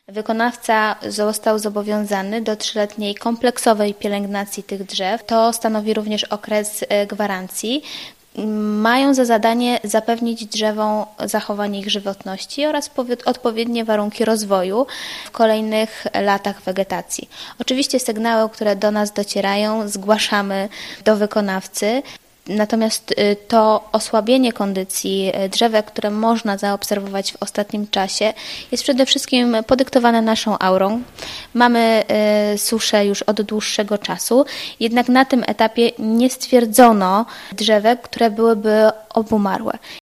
Wykonawca został zobowiązany do 3-letniej kompleksowej pielęgnacji tych drzew. To stanowi również okres gwarancji. Mają za zadanie zapewnić drzewom zachowanie ich żywotności oraz odpowiednie warunki rozwoju w kolejnych latach wegetacji. Oczywiście sygnały, które do nas docierają, zgłaszamy do wykonawcy. Natomiast to osłabienie kondycji drzewek, które można zaobserwować w ostatnim czasie, jest przede wszystkim podyktowane naszą aurą. Mamy suszę już od dłuższego czasu, jednak na tym etapie nie stwierdzono drzewek, które byłyby obumarłe.